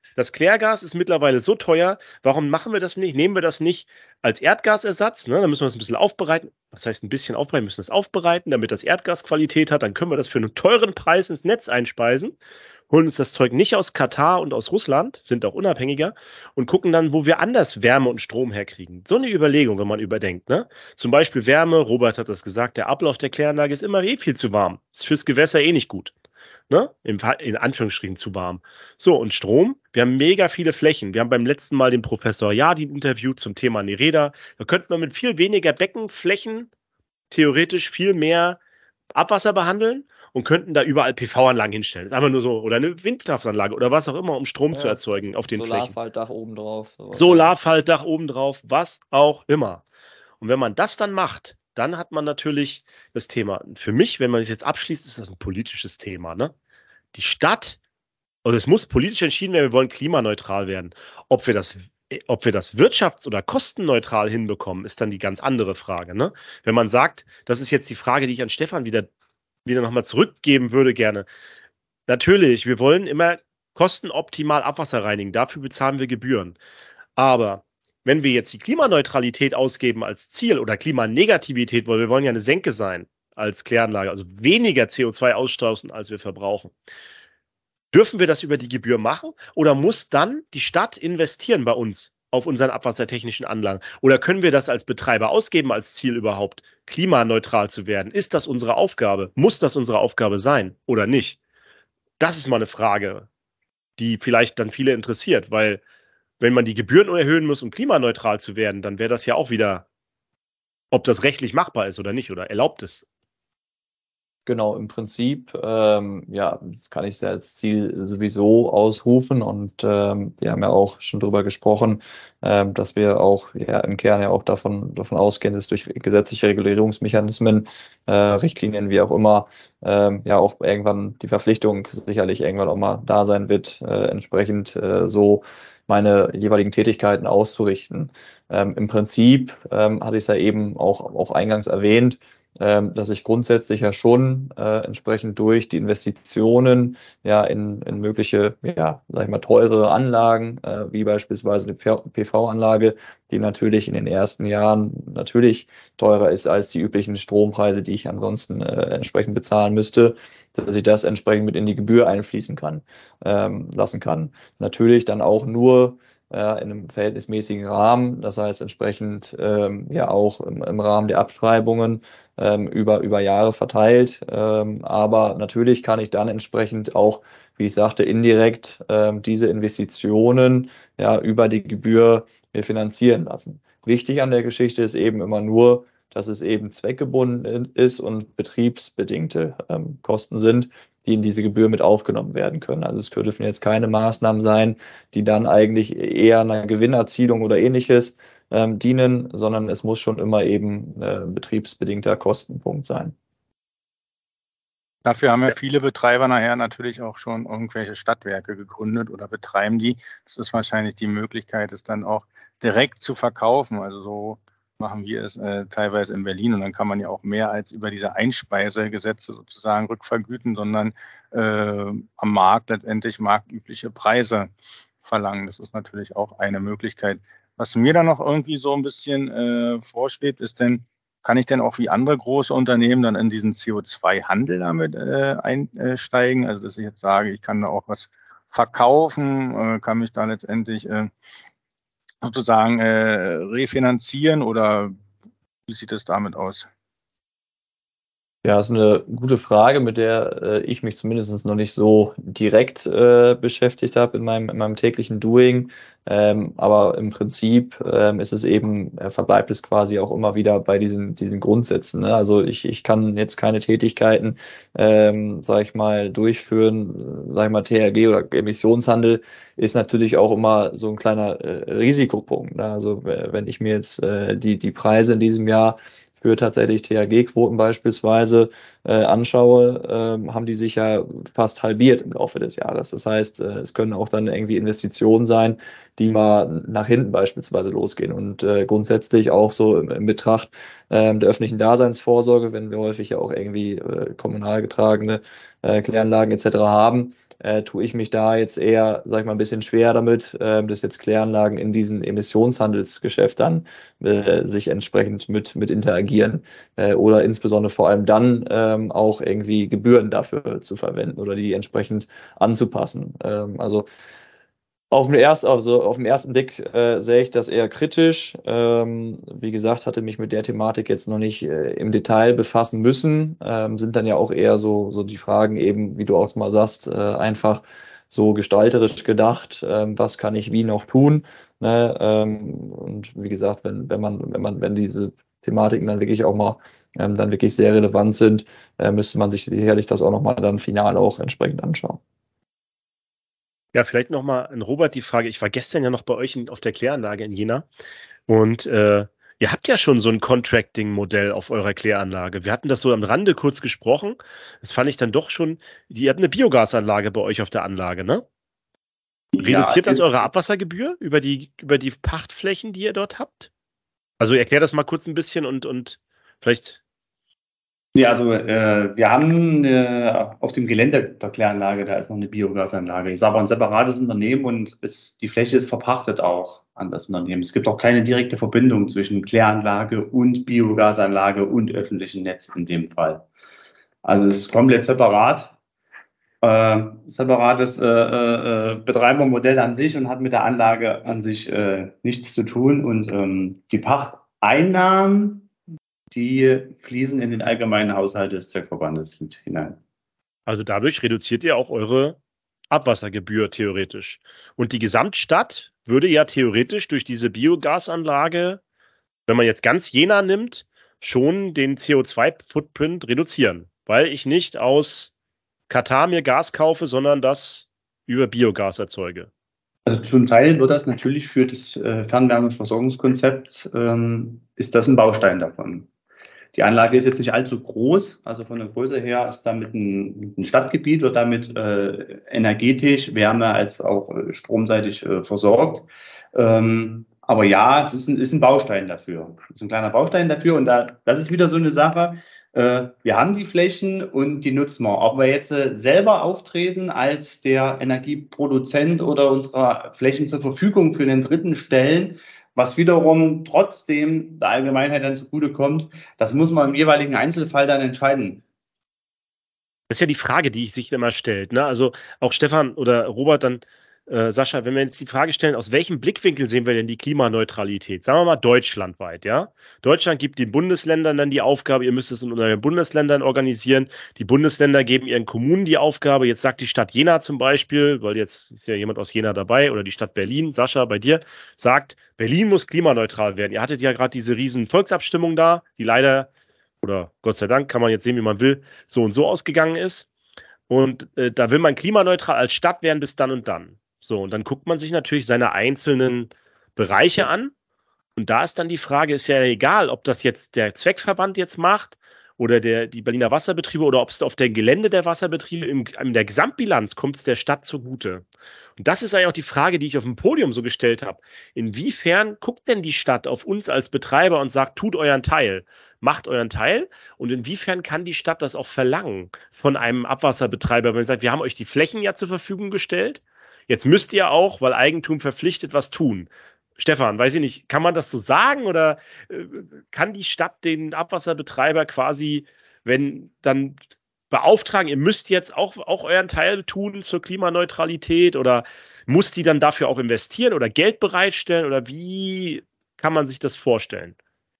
Das Klärgas ist mittlerweile so teuer, warum machen wir das nicht? Nehmen wir das nicht als Erdgasersatz? Ne? Dann müssen wir es ein bisschen aufbereiten. Was heißt ein bisschen aufbereiten? Wir müssen es aufbereiten, damit das Erdgas Qualität hat. Dann können wir das für einen teuren Preis ins Netz einspeisen, holen uns das Zeug nicht aus Katar und aus Russland, sind auch unabhängiger und gucken dann, wo wir anders Wärme und Strom herkriegen. So eine Überlegung, wenn man überdenkt. Ne? Zum Beispiel Wärme, Robert hat das gesagt, der Ablauf der Kläranlage ist immer viel zu warm. Ist fürs Gewässer nicht gut. Ne? In Anführungsstrichen zu warm. So, und Strom, wir haben mega viele Flächen. Wir haben beim letzten Mal den Professor Yardin interviewt zum Thema Nereda. Da könnte man mit viel weniger Beckenflächen theoretisch viel mehr Abwasser behandeln und könnten da überall PV-Anlagen hinstellen. Das ist einfach nur so, oder eine Windkraftanlage oder was auch immer, um Strom zu erzeugen auf den Flächen. Solarfaltdach obendrauf. Solarfaltdach obendrauf, was auch immer. Und wenn man das dann macht, dann hat man natürlich das Thema. Für mich, wenn man es jetzt abschließt, ist das ein politisches Thema. Ne? Die Stadt, also es muss politisch entschieden werden, wir wollen klimaneutral werden. Ob wir das wirtschafts- oder kostenneutral hinbekommen, ist dann die ganz andere Frage. Ne? Wenn man sagt, das ist jetzt die Frage, die ich an Stefan wieder nochmal zurückgeben würde gerne. Natürlich, wir wollen immer kostenoptimal Abwasser reinigen. Dafür bezahlen wir Gebühren. Aber wenn wir jetzt die Klimaneutralität ausgeben als Ziel oder Klimanegativität, weil wir wollen ja eine Senke sein als Kläranlage, also weniger CO2 ausstoßen, als wir verbrauchen. Dürfen wir das über die Gebühr machen oder muss dann die Stadt investieren bei uns auf unseren abwassertechnischen Anlagen? Oder können wir das als Betreiber ausgeben als Ziel überhaupt, klimaneutral zu werden? Ist das unsere Aufgabe? Muss das unsere Aufgabe sein oder nicht? Das ist mal eine Frage, die vielleicht dann viele interessiert, weil wenn man die Gebühren erhöhen muss, um klimaneutral zu werden, dann wäre das ja auch wieder, ob das rechtlich machbar ist oder nicht oder erlaubt ist. Genau, im Prinzip, das kann ich als Ziel sowieso ausrufen und wir haben ja auch schon darüber gesprochen, dass wir auch im Kern ja auch davon ausgehen, dass durch gesetzliche Regulierungsmechanismen, Richtlinien, wie auch immer, auch irgendwann die Verpflichtung sicherlich irgendwann auch mal da sein wird, entsprechend so meine jeweiligen Tätigkeiten auszurichten. Im Prinzip hatte ich es ja eben auch eingangs erwähnt, dass ich grundsätzlich ja schon entsprechend durch die Investitionen in mögliche, sag ich mal, teurere Anlagen, wie beispielsweise eine PV-Anlage, die natürlich in den ersten Jahren natürlich teurer ist als die üblichen Strompreise, die ich ansonsten entsprechend bezahlen müsste, dass ich das entsprechend mit in die Gebühr einfließen lassen kann. Natürlich dann auch nur in einem verhältnismäßigen Rahmen, das heißt entsprechend auch im Rahmen der Abschreibungen über Jahre verteilt. Aber natürlich kann ich dann entsprechend auch, wie ich sagte, indirekt diese Investitionen über die Gebühr mir finanzieren lassen. Wichtig an der Geschichte ist eben immer nur, dass es eben zweckgebunden ist und betriebsbedingte Kosten sind, die in diese Gebühr mit aufgenommen werden können. Also es dürfen jetzt keine Maßnahmen sein, die dann eigentlich eher einer Gewinnerzielung oder ähnliches dienen, sondern es muss schon immer eben betriebsbedingter Kostenpunkt sein. Dafür haben ja viele Betreiber nachher natürlich auch schon irgendwelche Stadtwerke gegründet oder betreiben die. Das ist wahrscheinlich die Möglichkeit, es dann auch direkt zu verkaufen. Also so machen wir es teilweise in Berlin und dann kann man ja auch mehr als über diese Einspeisegesetze sozusagen rückvergüten, sondern am Markt letztendlich marktübliche Preise verlangen. Das ist natürlich auch eine Möglichkeit. Was mir dann noch irgendwie so ein bisschen vorschwebt, ist denn, kann ich denn auch wie andere große Unternehmen dann in diesen CO2-Handel damit einsteigen? Also dass ich jetzt sage, ich kann da auch was verkaufen, kann mich da letztendlich sozusagen refinanzieren oder wie sieht es damit aus? Ja, das ist eine gute Frage, mit der ich mich zumindest noch nicht so direkt beschäftigt habe in meinem täglichen Doing. Aber im Prinzip ist es eben, verbleibt es quasi auch immer wieder bei diesen Grundsätzen. Ne? Also ich kann jetzt keine Tätigkeiten, sag ich mal, durchführen, sag ich mal, THG oder Emissionshandel ist natürlich auch immer so ein kleiner Risikopunkt. Ne? Also wenn ich mir jetzt die Preise in diesem Jahr für tatsächlich THG-Quoten beispielsweise anschaue, haben die sich ja fast halbiert im Laufe des Jahres. Das heißt, es können auch dann irgendwie Investitionen sein, die mal nach hinten beispielsweise losgehen. Und grundsätzlich auch so in Betracht der öffentlichen Daseinsvorsorge, wenn wir häufig ja auch irgendwie kommunal getragene Kläranlagen etc. haben, tue ich mich da jetzt eher, sag ich mal, ein bisschen schwer damit, dass jetzt Kläranlagen in diesen Emissionshandelsgeschäft dann sich entsprechend mit interagieren oder insbesondere vor allem dann auch irgendwie Gebühren dafür zu verwenden oder die entsprechend anzupassen. Also auf den ersten Blick sehe ich das eher kritisch. Wie gesagt, hatte mich mit der Thematik jetzt noch nicht im Detail befassen müssen. Sind dann ja auch eher so die Fragen eben, wie du auch mal sagst, einfach so gestalterisch gedacht, was kann ich wie noch tun? Ne? Und wie gesagt, wenn diese Thematiken dann wirklich auch mal dann wirklich sehr relevant sind, müsste man sich sicherlich das auch nochmal dann final auch entsprechend anschauen. Ja, vielleicht nochmal an Robert die Frage. Ich war gestern ja noch bei euch auf der Kläranlage in Jena und ihr habt ja schon so ein Contracting-Modell auf eurer Kläranlage. Wir hatten das so am Rande kurz gesprochen. Das fand ich dann doch schon. Ihr habt eine Biogasanlage bei euch auf der Anlage, ne? Reduziert das eure Abwassergebühr über die Pachtflächen, die ihr dort habt? Also erklär das mal kurz ein bisschen und vielleicht. Ja, also wir haben auf dem Gelände der Kläranlage, da ist noch eine Biogasanlage. Ist aber ein separates Unternehmen und die Fläche ist verpachtet auch an das Unternehmen. Es gibt auch keine direkte Verbindung zwischen Kläranlage und Biogasanlage und öffentlichem Netz in dem Fall. Also es ist komplett separat. Separates Betreibermodell an sich und hat mit der Anlage an sich nichts zu tun. Und die Pachteinnahmen, die fließen in den allgemeinen Haushalt des Zweckverbandes mit hinein. Also dadurch reduziert ihr auch eure Abwassergebühr theoretisch. Und die Gesamtstadt würde ja theoretisch durch diese Biogasanlage, wenn man jetzt ganz Jena nimmt, schon den CO2-Footprint reduzieren, weil ich nicht aus Katar mir Gas kaufe, sondern das über Biogas erzeuge. Also zum Teil wird das natürlich für das Fernwärmeversorgungskonzept ist das ein Baustein davon. Die Anlage ist jetzt nicht allzu groß, also von der Größe her ist damit ein Stadtgebiet, wird damit energetisch, Wärme als auch stromseitig versorgt. Aber ja, es ist ein Baustein dafür. Es ist ein kleiner Baustein dafür und das ist wieder so eine Sache. Wir haben die Flächen und die nutzen wir. Ob wir jetzt selber auftreten als der Energieproduzent oder unsere Flächen zur Verfügung für einen Dritten stellen, was wiederum trotzdem der Allgemeinheit dann zugutekommt, das muss man im jeweiligen Einzelfall dann entscheiden. Das ist ja die Frage, die sich immer stellt. Ne? Also auch Stefan oder Robert, dann Sascha, wenn wir jetzt die Frage stellen, aus welchem Blickwinkel sehen wir denn die Klimaneutralität? Sagen wir mal deutschlandweit, ja? Deutschland gibt den Bundesländern dann die Aufgabe, ihr müsst es in euren Bundesländern organisieren. Die Bundesländer geben ihren Kommunen die Aufgabe. Jetzt sagt die Stadt Jena zum Beispiel, weil jetzt ist ja jemand aus Jena dabei, oder die Stadt Berlin, Sascha, bei dir, sagt, Berlin muss klimaneutral werden. Ihr hattet ja gerade diese riesen Volksabstimmung da, die leider, oder Gott sei Dank, kann man jetzt sehen, wie man will, so und so ausgegangen ist. Und da will man klimaneutral als Stadt werden bis dann und dann. So, und dann guckt man sich natürlich seine einzelnen Bereiche an. Und da ist dann die Frage, ist ja egal, ob das jetzt der Zweckverband jetzt macht oder die Berliner Wasserbetriebe oder ob es auf der Gelände der Wasserbetriebe, in der Gesamtbilanz kommt es der Stadt zugute. Und das ist eigentlich auch die Frage, die ich auf dem Podium so gestellt habe. Inwiefern guckt denn die Stadt auf uns als Betreiber und sagt, tut euren Teil, macht euren Teil? Und inwiefern kann die Stadt das auch verlangen von einem Abwasserbetreiber, wenn sie sagt, wir haben euch die Flächen ja zur Verfügung gestellt, jetzt müsst ihr auch, weil Eigentum verpflichtet, was tun. Stefan, weiß ich nicht, kann man das so sagen oder kann die Stadt den Abwasserbetreiber quasi, wenn dann beauftragen, ihr müsst jetzt auch euren Teil tun zur Klimaneutralität oder muss die dann dafür auch investieren oder Geld bereitstellen oder wie kann man sich das vorstellen?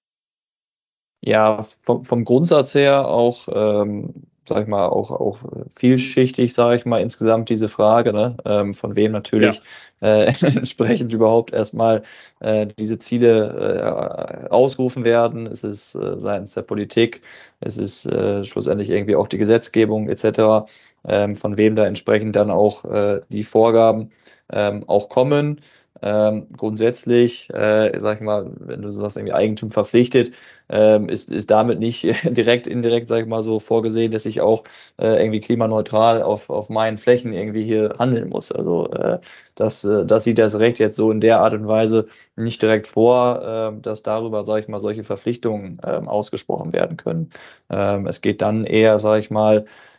Ja, vom Grundsatz her auch, sag ich mal, auch vielschichtig, sage ich mal, insgesamt diese Frage, ne? Von wem natürlich entsprechend überhaupt erstmal diese Ziele ausgerufen werden. Es ist seitens der Politik, es ist schlussendlich irgendwie auch die Gesetzgebung etc., von wem da entsprechend dann auch die Vorgaben auch kommen. Grundsätzlich, sag ich mal, wenn du sagst, irgendwie Eigentum verpflichtet, ist damit nicht indirekt, sag ich mal, so vorgesehen, dass ich auch irgendwie klimaneutral auf meinen Flächen irgendwie hier handeln muss. Also das sieht das Recht jetzt so in der Art und Weise nicht direkt vor, dass darüber, sag ich mal, solche Verpflichtungen ausgesprochen werden können. Es geht dann eher, sag ich mal,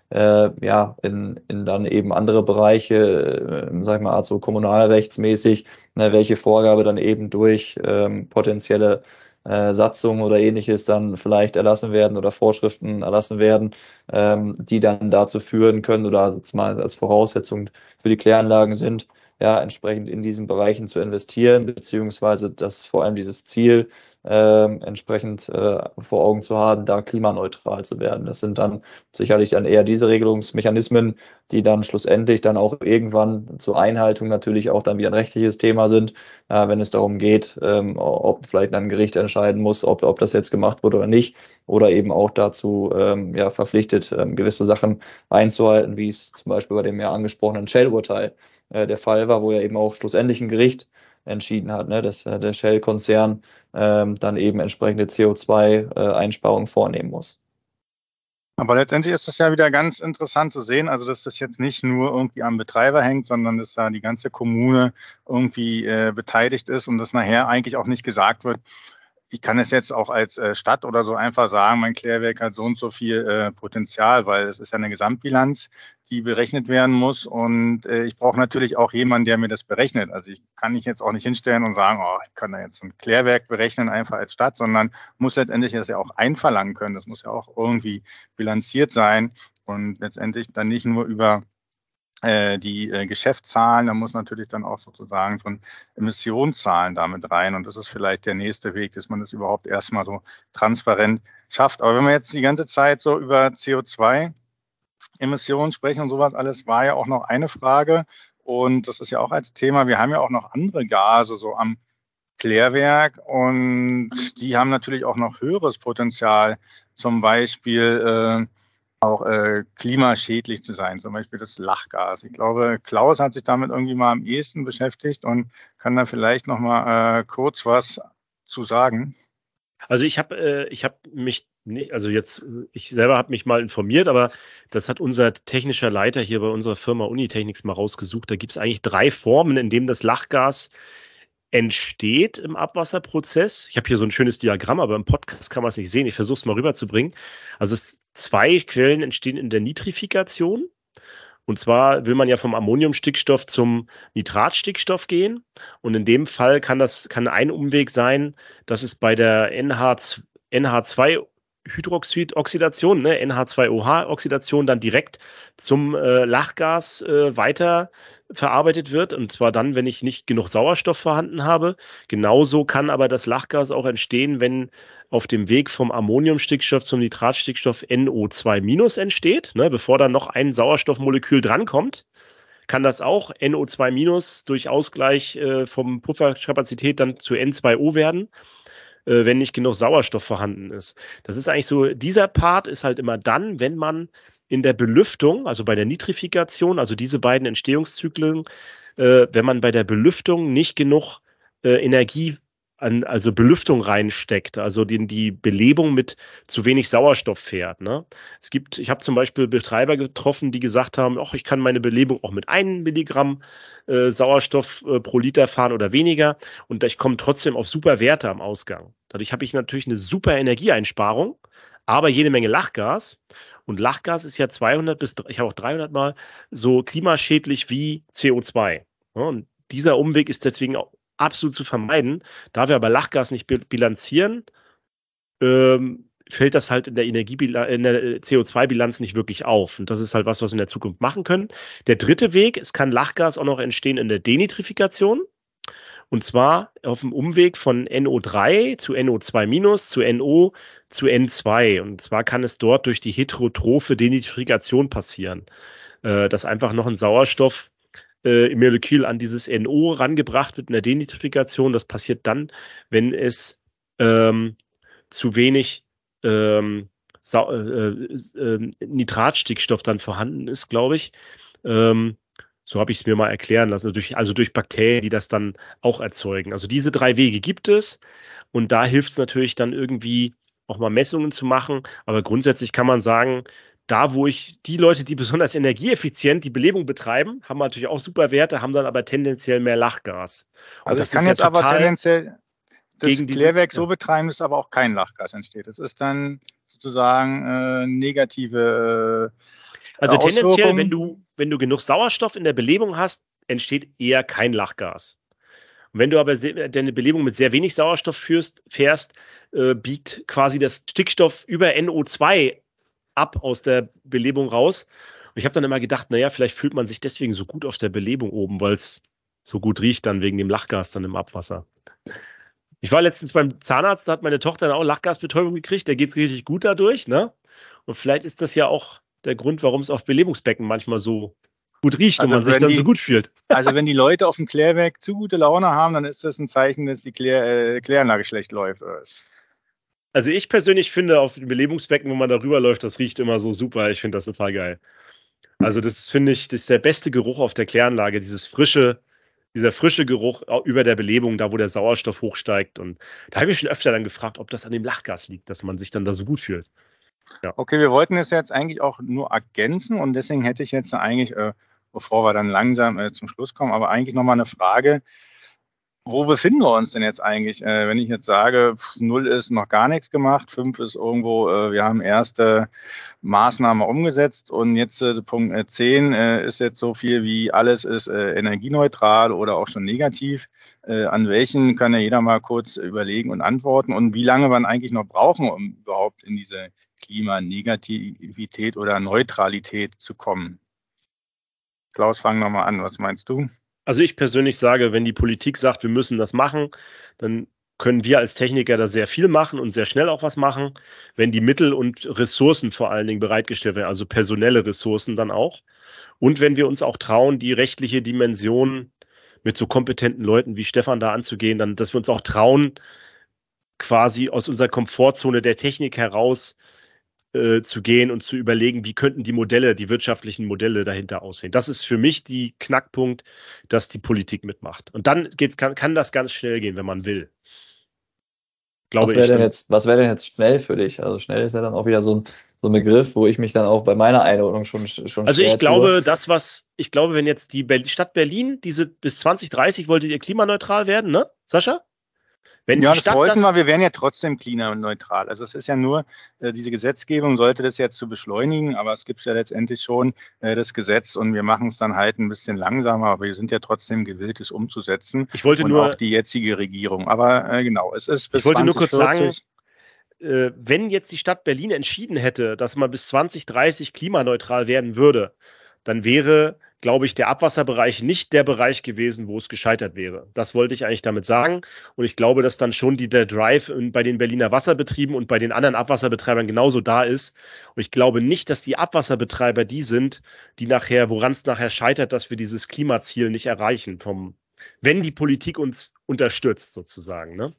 in dann eben andere Bereiche, sag ich mal, also kommunalrechtsmäßig, welche Vorgabe dann eben durch potenzielle Satzungen oder ähnliches dann vielleicht erlassen werden oder Vorschriften erlassen werden, die dann dazu führen können oder also mal als Voraussetzung für die Kläranlagen sind, ja, entsprechend in diesen Bereichen zu investieren, beziehungsweise das vor allem dieses Ziel entsprechend vor Augen zu haben, da klimaneutral zu werden. Das sind dann sicherlich dann eher diese Regelungsmechanismen, die dann schlussendlich dann auch irgendwann zur Einhaltung natürlich auch dann wieder ein rechtliches Thema sind, wenn es darum geht, ob vielleicht ein Gericht entscheiden muss, ob das jetzt gemacht wurde oder nicht, oder eben auch dazu verpflichtet, gewisse Sachen einzuhalten, wie es zum Beispiel bei dem ja angesprochenen Shell-Urteil der Fall war, wo ja eben auch schlussendlich ein Gericht entschieden hat, ne, dass der Shell-Konzern dann eben entsprechende CO2-Einsparungen vornehmen muss. Aber letztendlich ist das ja wieder ganz interessant zu sehen, also dass das jetzt nicht nur irgendwie am Betreiber hängt, sondern dass da die ganze Kommune irgendwie beteiligt ist und dass nachher eigentlich auch nicht gesagt wird, ich kann es jetzt auch als Stadt oder so einfach sagen, mein Klärwerk hat so und so viel Potenzial, weil es ist ja eine Gesamtbilanz, die berechnet werden muss. Und ich brauche natürlich auch jemanden, der mir das berechnet. Also ich kann mich jetzt auch nicht hinstellen und sagen, oh, ich kann da jetzt ein Klärwerk berechnen, einfach als Stadt, sondern muss letztendlich das ja auch einverlangen können. Das muss ja auch irgendwie bilanziert sein und letztendlich dann nicht nur über die Geschäftszahlen, da muss natürlich dann auch sozusagen so ein Emissionszahlen damit rein. Und das ist vielleicht der nächste Weg, dass man das überhaupt erstmal so transparent schafft. Aber wenn wir jetzt die ganze Zeit so über CO2-Emissionen sprechen und sowas alles, war ja auch noch eine Frage. Und das ist ja auch als Thema, wir haben ja auch noch andere Gase so am Klärwerk und die haben natürlich auch noch höheres Potenzial, zum Beispiel auch klimaschädlich zu sein, zum Beispiel das Lachgas. Ich glaube, Klaus hat sich damit irgendwie mal am ehesten beschäftigt und kann da vielleicht noch mal kurz was zu sagen. Also ich habe mich nicht, also jetzt, ich selber habe mich mal informiert, aber das hat unser technischer Leiter hier bei unserer Firma Unitechnics mal rausgesucht. Da gibt es eigentlich 3 Formen, in denen das Lachgas entsteht im Abwasserprozess. Ich habe hier so ein schönes Diagramm, aber im Podcast kann man es nicht sehen. Ich versuche es mal rüberzubringen. Also 2 Quellen entstehen in der Nitrifikation. Und zwar will man ja vom Ammoniumstickstoff zum Nitratstickstoff gehen. Und in dem Fall kann ein Umweg sein, dass es bei der NH2-Hydroxid-Oxidation, ne, NH2OH-Oxidation dann direkt zum Lachgas weiter verarbeitet wird. Und zwar dann, wenn ich nicht genug Sauerstoff vorhanden habe. Genauso kann aber das Lachgas auch entstehen, wenn auf dem Weg vom Ammoniumstickstoff zum Nitratstickstoff NO2- entsteht, ne, bevor dann noch ein Sauerstoffmolekül drankommt. Kann das auch NO2- durch Ausgleich vom Pufferkapazität dann zu N2O werden, wenn nicht genug Sauerstoff vorhanden ist. Das ist eigentlich so, dieser Part ist halt immer dann, wenn man in der Belüftung, also bei der Nitrifikation, also diese beiden Entstehungszyklen, wenn man bei der Belüftung nicht genug Energie also Belüftung reinsteckt, also die Belebung mit zu wenig Sauerstoff fährt. Ne? Ich habe zum Beispiel Betreiber getroffen, die gesagt haben, ach, ich kann meine Belebung auch mit 1 Milligramm Sauerstoff pro Liter fahren oder weniger und ich komme trotzdem auf super Werte am Ausgang. Dadurch habe ich natürlich eine super Energieeinsparung, aber jede Menge Lachgas. Und Lachgas ist ja 200 bis, ich habe auch 300 Mal so klimaschädlich wie CO2. Ja, und dieser Umweg ist deswegen auch absolut zu vermeiden. Da wir aber Lachgas nicht bilanzieren, fällt das halt in der CO2-Bilanz nicht wirklich auf. Und das ist halt was wir in der Zukunft machen können. Der dritte Weg, es kann Lachgas auch noch entstehen in der Denitrifikation. Und zwar auf dem Umweg von NO3 zu NO2- zu NO zu N2. Und zwar kann es dort durch die heterotrophe Denitrifikation passieren, dass einfach noch ein Sauerstoff im Molekül an dieses NO rangebracht wird in der Denitrifikation. Das passiert dann, wenn es zu wenig Nitratstickstoff dann vorhanden ist, glaube ich. So habe ich es mir mal erklären lassen, also durch Bakterien, die das dann auch erzeugen. Also diese 3 Wege gibt es und da hilft es natürlich dann irgendwie auch mal Messungen zu machen. Aber grundsätzlich kann man sagen, da wo die Leute, die besonders energieeffizient die Belebung betreiben, haben natürlich auch super Werte, haben dann aber tendenziell mehr Lachgas. Und Also das ich kann ist jetzt ja aber total tendenziell das gegen Klärwerk so betreiben, dass aber auch kein Lachgas entsteht. Das ist dann sozusagen negative Also tendenziell, Auswirkungen? wenn du genug Sauerstoff in der Belebung hast, entsteht eher kein Lachgas. Und wenn du aber deine Belebung mit sehr wenig Sauerstoff fährst, biegt quasi das Stickstoff über NO2 ab aus der Belebung raus. Und ich habe dann immer gedacht, naja, vielleicht fühlt man sich deswegen so gut auf der Belebung oben, weil es so gut riecht dann wegen dem Lachgas dann im Abwasser. Ich war letztens beim Zahnarzt, da hat meine Tochter dann auch Lachgasbetäubung gekriegt, der geht es richtig gut dadurch, ne? Und vielleicht ist das ja auch der Grund, warum es auf Belebungsbecken manchmal so gut riecht und man sich dann so gut fühlt. Also wenn die Leute auf dem Klärwerk zu gute Laune haben, dann ist das ein Zeichen, dass die Kläranlage schlecht läuft. Also ich persönlich finde, auf dem Belebungsbecken, wo man da rüberläuft, das riecht immer so super. Ich finde das total geil. Also das finde ich, das ist der beste Geruch auf der Kläranlage, dieser frische Geruch über der Belebung, da wo der Sauerstoff hochsteigt. Und da habe ich schon öfter dann gefragt, ob das an dem Lachgas liegt, dass man sich dann da so gut fühlt. Ja. Okay, wir wollten es jetzt eigentlich auch nur ergänzen und deswegen hätte ich jetzt eigentlich, bevor wir dann langsam zum Schluss kommen, aber eigentlich nochmal eine Frage. Wo befinden wir uns denn jetzt eigentlich? Wenn ich jetzt sage, 0 ist noch gar nichts gemacht, 5 ist irgendwo, wir haben erste Maßnahmen umgesetzt und jetzt Punkt 10 ist jetzt so viel wie alles ist energieneutral oder auch schon negativ. An welchen kann ja jeder mal kurz überlegen und antworten und wie lange wir eigentlich noch brauchen, um überhaupt in diese Klimanegativität oder Neutralität zu kommen? Klaus, fang nochmal an. Was meinst du? Also ich persönlich sage, wenn die Politik sagt, wir müssen das machen, dann können wir als Techniker da sehr viel machen und sehr schnell auch was machen, wenn die Mittel und Ressourcen vor allen Dingen bereitgestellt werden, also personelle Ressourcen dann auch. Und wenn wir uns auch trauen, die rechtliche Dimension mit so kompetenten Leuten wie Stefan da anzugehen, dann, dass wir uns auch trauen, quasi aus unserer Komfortzone der Technik heraus zu gehen und zu überlegen, wie könnten die wirtschaftlichen Modelle dahinter aussehen. Das ist für mich die Knackpunkt, dass die Politik mitmacht. Und dann kann das ganz schnell gehen, wenn man will. Was wäre denn jetzt schnell für dich? Also schnell ist ja dann auch wieder so ein Begriff, wo ich mich dann auch bei meiner Einordnung schon Also ich glaube, wenn jetzt die Stadt Berlin, diese bis 2030 wolltet ihr klimaneutral werden, ne, Sascha? Das wollten wir. Wir wären ja trotzdem klimaneutral. Also es ist ja nur, diese Gesetzgebung sollte das jetzt zu beschleunigen, aber es gibt ja letztendlich schon das Gesetz und wir machen es dann halt ein bisschen langsamer, aber wir sind ja trotzdem gewillt, es umzusetzen. Auch die jetzige Regierung. Aber genau, es ist bis 2040. Ich wollte nur kurz sagen, wenn jetzt die Stadt Berlin entschieden hätte, dass man bis 2030 klimaneutral werden würde, dann wäre, glaube ich, der Abwasserbereich nicht der Bereich gewesen, wo es gescheitert wäre. Das wollte ich eigentlich damit sagen. Und ich glaube, dass dann schon der Drive bei den Berliner Wasserbetrieben und bei den anderen Abwasserbetreibern genauso da ist. Und ich glaube nicht, dass die Abwasserbetreiber die sind, woran es nachher scheitert, dass wir dieses Klimaziel nicht erreichen, wenn die Politik uns unterstützt, sozusagen. Ne?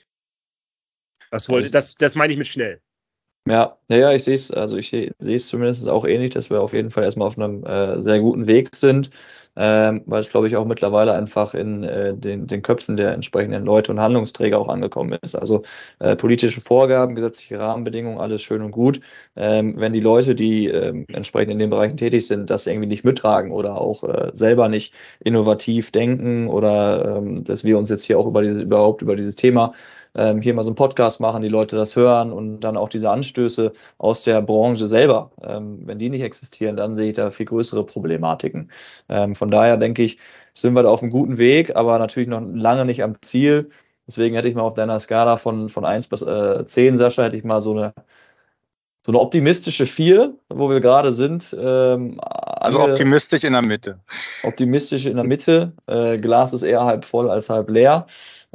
Das meine ich mit schnell. Ja, ich sehe es, ich sehe es zumindest auch ähnlich, dass wir auf jeden Fall erstmal auf einem sehr guten Weg sind, weil es, glaube ich, auch mittlerweile einfach in den Köpfen der entsprechenden Leute und Handlungsträger auch angekommen ist. Also politische Vorgaben, gesetzliche Rahmenbedingungen, alles schön und gut. Wenn die Leute, die entsprechend in den Bereichen tätig sind, das irgendwie nicht mittragen oder auch selber nicht innovativ denken oder dass wir uns jetzt hier auch überhaupt über dieses Thema hier mal so einen Podcast machen, die Leute das hören und dann auch diese Anstöße aus der Branche selber, wenn die nicht existieren, dann sehe ich da viel größere Problematiken. Von daher denke ich, sind wir da auf einem guten Weg, aber natürlich noch lange nicht am Ziel. Deswegen hätte ich mal auf deiner Skala von 1 bis 10, Sascha, hätte ich mal so eine optimistische 4, wo wir gerade sind. Also optimistisch in der Mitte. Optimistisch in der Mitte. Glas ist eher halb voll als halb leer.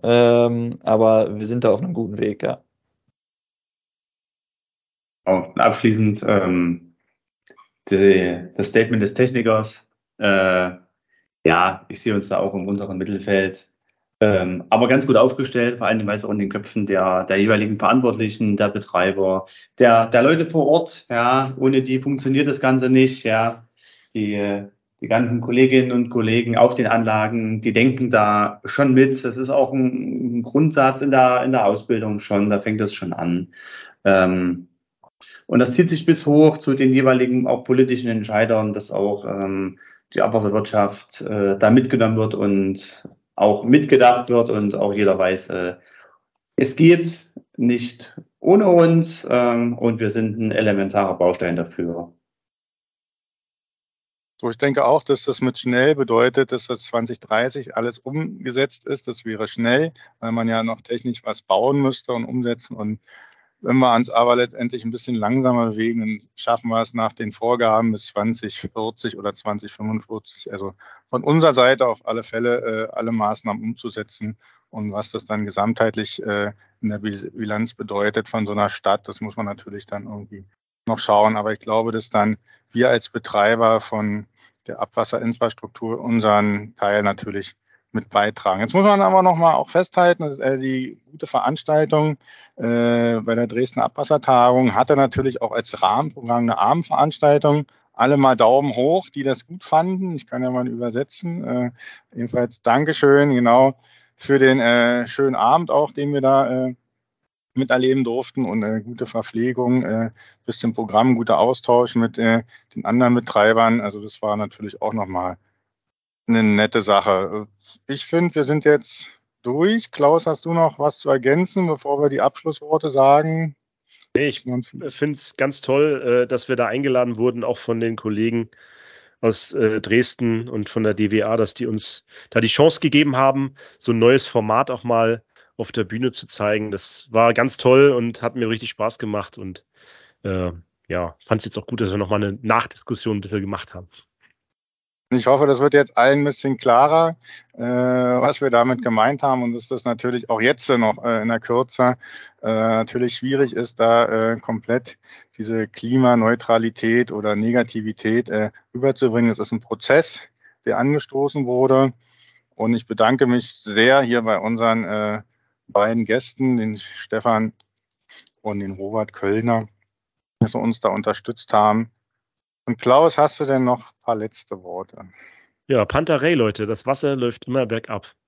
Aber wir sind da auf einem guten Weg, ja. Abschließend das Statement des Technikers. Ich sehe uns da auch im unteren Mittelfeld, aber ganz gut aufgestellt, vor allem weil es auch in den Köpfen der jeweiligen Verantwortlichen, der Betreiber, der Leute vor Ort, ja, ohne die funktioniert das Ganze nicht, ja, die ganzen Kolleginnen und Kollegen auf den Anlagen, die denken da schon mit. Das ist auch ein Grundsatz in der Ausbildung schon, da fängt das schon an. Und das zieht sich bis hoch zu den jeweiligen auch politischen Entscheidern, dass auch die Abwasserwirtschaft da mitgenommen wird und auch mitgedacht wird und auch jeder weiß, es geht nicht ohne uns und wir sind ein elementarer Baustein dafür. So, ich denke auch, dass das mit schnell bedeutet, dass das 2030 alles umgesetzt ist. Das wäre schnell, weil man ja noch technisch was bauen müsste und umsetzen. Und wenn wir uns aber letztendlich ein bisschen langsamer bewegen, dann schaffen wir es nach den Vorgaben bis 2040 oder 2045. Also von unserer Seite auf alle Fälle alle Maßnahmen umzusetzen. Und was das dann gesamtheitlich in der Bilanz bedeutet von so einer Stadt, das muss man natürlich dann irgendwie noch schauen. Aber ich glaube, dass dann wir als Betreiber von der Abwasserinfrastruktur unseren Teil natürlich mit beitragen. Jetzt muss man aber noch mal auch festhalten, dass die gute Veranstaltung bei der Dresdner Abwassertagung hatte natürlich auch als Rahmenprogramm eine Abendveranstaltung. Alle mal Daumen hoch, die das gut fanden. Ich kann ja mal übersetzen. Jedenfalls Dankeschön, genau, für den schönen Abend auch, den wir da miterleben durften und gute Verpflegung, bisschen Programm, guter Austausch mit den anderen Betreibern. Also das war natürlich auch nochmal eine nette Sache. Ich finde, wir sind jetzt durch. Klaus, hast du noch was zu ergänzen, bevor wir die Abschlussworte sagen? Nee, ich finde es ganz toll, dass wir da eingeladen wurden, auch von den Kollegen aus Dresden und von der DWA, dass die uns da die Chance gegeben haben, so ein neues Format auch mal auf der Bühne zu zeigen. Das war ganz toll und hat mir richtig Spaß gemacht. Und ja, fand es jetzt auch gut, dass wir nochmal eine Nachdiskussion ein bisschen gemacht haben. Ich hoffe, das wird jetzt allen ein bisschen klarer, was wir damit gemeint haben und dass das natürlich auch jetzt noch in der Kürze natürlich schwierig ist, da komplett diese Klimaneutralität oder Negativität überzubringen. Es ist ein Prozess, der angestoßen wurde und ich bedanke mich sehr hier bei unseren beiden Gästen, den Stefan und den Robert Köllner, dass sie uns da unterstützt haben. Und Klaus, hast du denn noch ein paar letzte Worte? Ja, Pantarei, Leute, das Wasser läuft immer bergab.